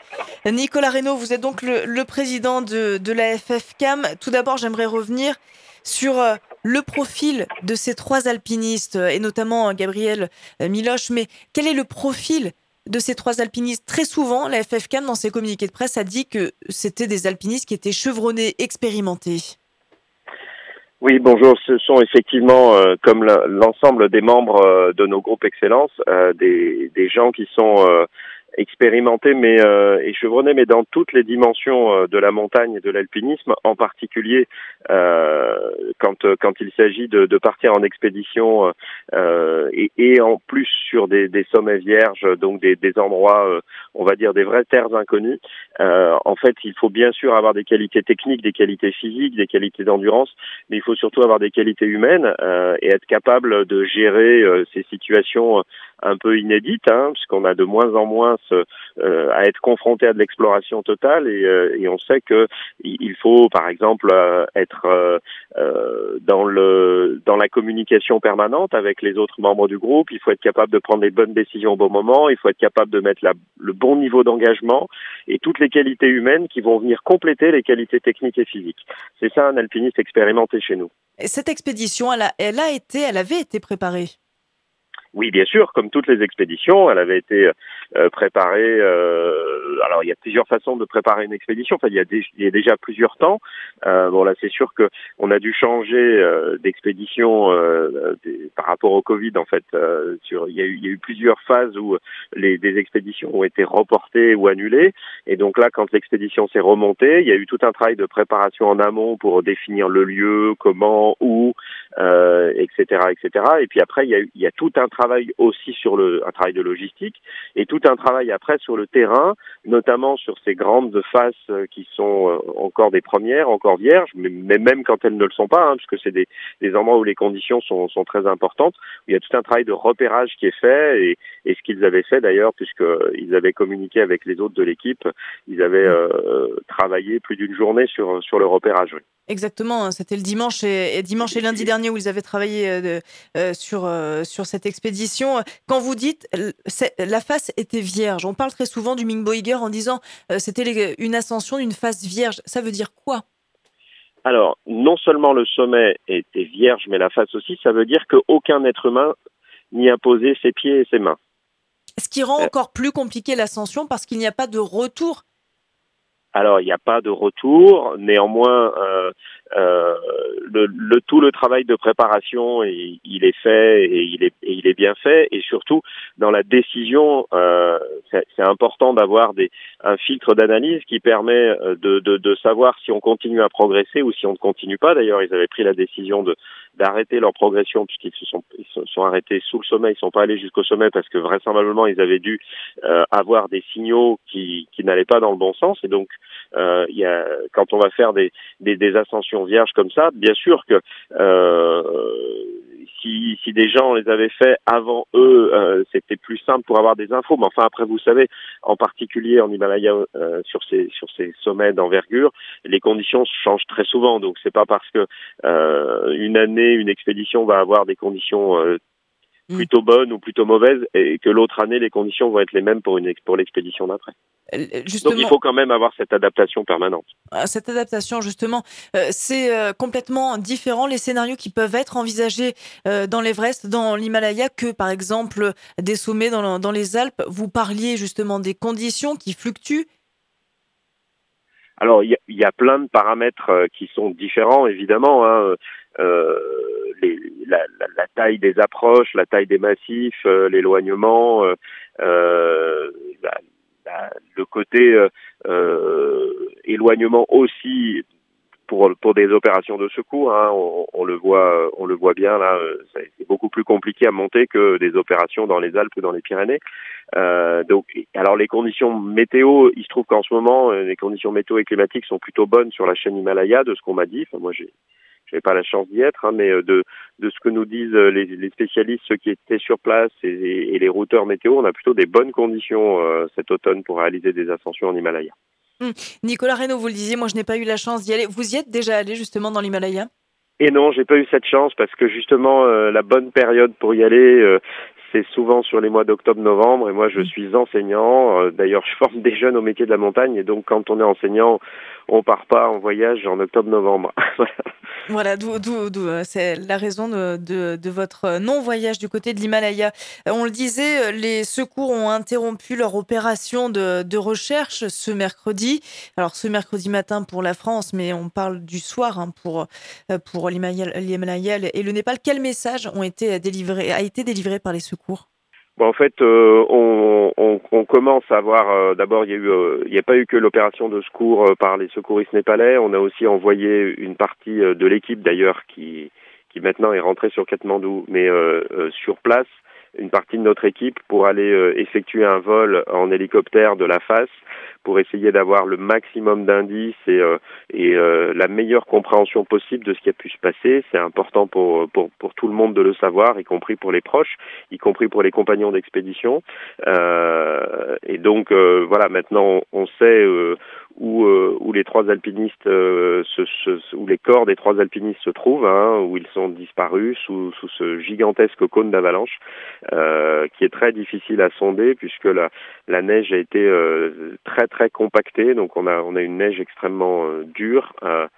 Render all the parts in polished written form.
Nicolas Reynaud, vous êtes donc le président de la FFCAM. Tout d'abord, j'aimerais revenir sur le profil de ces trois alpinistes, et notamment Gabriel Miloche. Mais quel est le profil de ces trois alpinistes? Très souvent, la FFCAM, dans ses communiqués de presse, a dit que c'était des alpinistes qui étaient chevronnés, expérimentés. Oui, bonjour. Ce sont effectivement, comme l'ensemble des membres de nos groupes Excellence, des gens qui sont expérimentés et chevronnés, mais dans toutes les dimensions de la montagne et de l'alpinisme, en particulier quand il s'agit de partir en expédition et en plus sur des sommets vierges, donc des endroits, on va dire des vraies terres inconnues. En fait, il faut bien sûr avoir des qualités techniques, des qualités physiques, des qualités d'endurance, mais il faut surtout avoir des qualités humaines et être capable de gérer ces situations un peu inédites, puisqu'on a de moins en moins à être confronté à de l'exploration totale et on sait que il faut par exemple être dans la communication permanente avec les autres membres du groupe. Il faut être capable de prendre les bonnes décisions au bon moment, il faut être capable de mettre le bon niveau d'engagement et toutes les qualités humaines qui vont venir compléter les qualités techniques et physiques. C'est ça un alpiniste expérimenté chez nous. Et cette expédition, elle avait été préparée. Oui, bien sûr, comme toutes les expéditions, elle avait été préparée. Alors, il y a plusieurs façons de préparer une expédition. Enfin, il y a déjà plusieurs temps. Bon, là, c'est sûr que on a dû changer d'expédition par rapport au Covid. En fait, il y a eu plusieurs phases où des expéditions ont été reportées ou annulées. Et donc là, quand l'expédition s'est remontée, il y a eu tout un travail de préparation en amont pour définir le lieu, comment, où, etc., etc. Et puis après, il y a tout un travail aussi un travail de logistique et tout un travail après sur le terrain, notamment sur ces grandes faces qui sont encore des premières, encore vierges, mais même quand elles ne le sont pas, puisque c'est des endroits où les conditions sont très importantes. Il y a tout un travail de repérage qui est fait et ce qu'ils avaient fait d'ailleurs, puisqu'ils avaient communiqué avec les autres de l'équipe, ils avaient travaillé plus d'une journée sur le repérage. Oui. Exactement, c'était le dimanche et lundi dernier où ils avaient travaillé sur cette expédition. Quand vous dites la face était vierge, on parle très souvent du Minbo Iger en disant c'était une ascension d'une face vierge. Ça veut dire quoi? Alors, non seulement le sommet était vierge, mais la face aussi, ça veut dire qu'aucun être humain n'y a posé ses pieds et ses mains. Ce qui rend encore plus compliqué l'ascension parce qu'il n'y a pas de retour. Alors, il n'y a pas de retour. Néanmoins, tout le travail de préparation, il est fait et il est bien fait. Et surtout, dans la décision, c'est important d'avoir un filtre d'analyse qui permet de savoir si on continue à progresser ou si on ne continue pas. D'ailleurs, ils avaient pris la décision d'arrêter leur progression puisqu'ils se sont arrêtés sous le sommet. Ils sont pas allés jusqu'au sommet parce que vraisemblablement ils avaient dû avoir des signaux qui n'allaient pas dans le bon sens. Et donc quand on va faire des ascensions vierges comme ça, bien sûr que si des gens les avaient fait avant eux, c'était plus simple pour avoir des infos. Mais enfin, après, vous savez, en particulier en Himalaya, sur ces sommets d'envergure, les conditions changent très souvent. Donc, c'est pas parce que une année, une expédition va avoir des conditions plutôt bonnes ou plutôt mauvaises et que l'autre année, les conditions vont être les mêmes pour l'expédition d'après. Justement, donc, il faut quand même avoir cette adaptation permanente. Cette adaptation, justement, c'est complètement différent les scénarios qui peuvent être envisagés dans l'Everest, dans l'Himalaya, que par exemple des sommets dans les Alpes. Vous parliez justement des conditions qui fluctuent. Alors, il y a plein de paramètres qui sont différents, évidemment. La taille des approches, la taille des massifs, l'éloignement, le côté éloignement aussi pour des opérations de secours. On le voit bien là. C'est beaucoup plus compliqué à monter que des opérations dans les Alpes ou dans les Pyrénées. Donc, alors les conditions météo, il se trouve qu'en ce moment, les conditions météo et climatiques sont plutôt bonnes sur la chaîne Himalaya, de ce qu'on m'a dit. Enfin, moi, j'avais pas la chance d'y être, mais de ce que nous disent les spécialistes, ceux qui étaient sur place et les routeurs météo, on a plutôt des bonnes conditions cet automne pour réaliser des ascensions en Himalaya. Nicolas Reynaud, vous le disiez, moi je n'ai pas eu la chance d'y aller. Vous y êtes déjà allé justement dans l'Himalaya? Et non, j'ai pas eu cette chance parce que justement la bonne période pour y aller, c'est souvent sur les mois d'octobre-novembre et moi je suis enseignant. D'ailleurs, je forme des jeunes au métier de la montagne et donc quand on est enseignant, on part pas en voyage en octobre-novembre. Voilà, c'est la raison de votre non-voyage du côté de l'Himalaya. On le disait, les secours ont interrompu leur opération de recherche ce mercredi. Alors ce mercredi matin pour la France, mais on parle du soir, hein, pour l'Himalaya et le Népal. Quel message a été délivré par les secours? Bon, en fait, on commence à voir. D'abord, il n'y a pas eu que l'opération de secours par les secouristes népalais. On a aussi envoyé une partie de l'équipe, d'ailleurs, qui maintenant est rentrée sur Katmandou, mais sur place, une partie de notre équipe pour aller effectuer un vol en hélicoptère de la face pour essayer d'avoir le maximum d'indices et la meilleure compréhension possible de ce qui a pu se passer. C'est important pour tout le monde de le savoir, y compris pour les proches, y compris pour les compagnons d'expédition. Et donc voilà, maintenant on sait où les trois alpinistes, où les corps des trois alpinistes se trouvent, hein, où ils sont disparus sous ce gigantesque cône d'avalanche, qui est très difficile à sonder puisque la neige a été très très compactée, donc on a une neige extrêmement dure.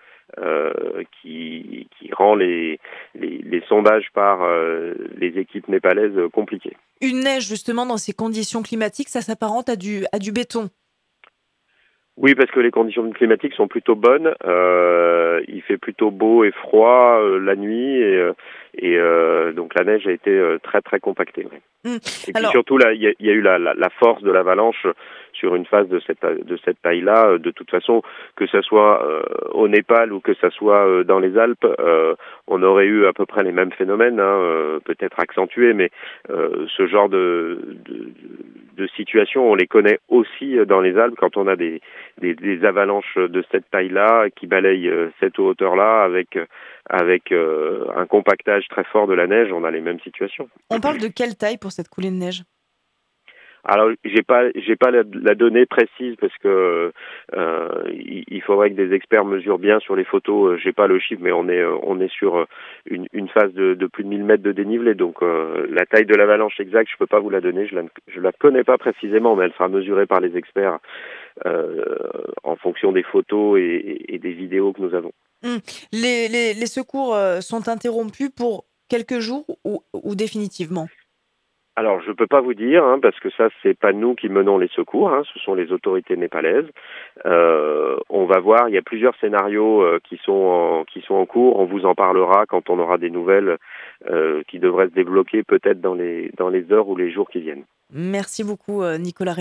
Qui rend les sondages par les équipes népalaises compliqués. Une neige, justement, dans ces conditions climatiques, ça s'apparente à du béton. Oui, parce que les conditions climatiques sont plutôt bonnes. Il fait plutôt beau et froid la nuit et donc la neige a été très très compactée. Oui. Et puis Alors, surtout là, il y a eu la force de l'avalanche sur une phase de cette taille-là. De toute façon, que ça soit au Népal ou que ça soit dans les Alpes, on aurait eu à peu près les mêmes phénomènes, hein, peut-être accentués, mais ce genre de situations, on les connaît aussi dans les Alpes quand on a des avalanches de cette taille-là qui balayent cette hauteur-là avec un compactage très fort de la neige, on a les mêmes situations. on parle de quelle taille pour cette coulée de neige? Alors j'ai pas la donnée précise parce que il faudrait que des experts mesurent bien sur les photos. J'ai pas le chiffre, mais on est sur une phase de plus de 1000 mètres de dénivelé. Donc la taille de l'avalanche exacte, je peux pas vous la donner. Je la connais pas précisément, mais elle sera mesurée par les experts en fonction des photos et des vidéos que nous avons. Mmh. Les secours sont interrompus pour quelques jours ou définitivement? Alors, je peux pas vous dire, hein, parce que ça, c'est pas nous qui menons les secours, hein, ce sont les autorités népalaises. On va voir, il y a plusieurs scénarios qui sont en cours. On vous en parlera quand on aura des nouvelles qui devraient se débloquer peut-être dans les heures ou les jours qui viennent. Merci beaucoup, Nicolas.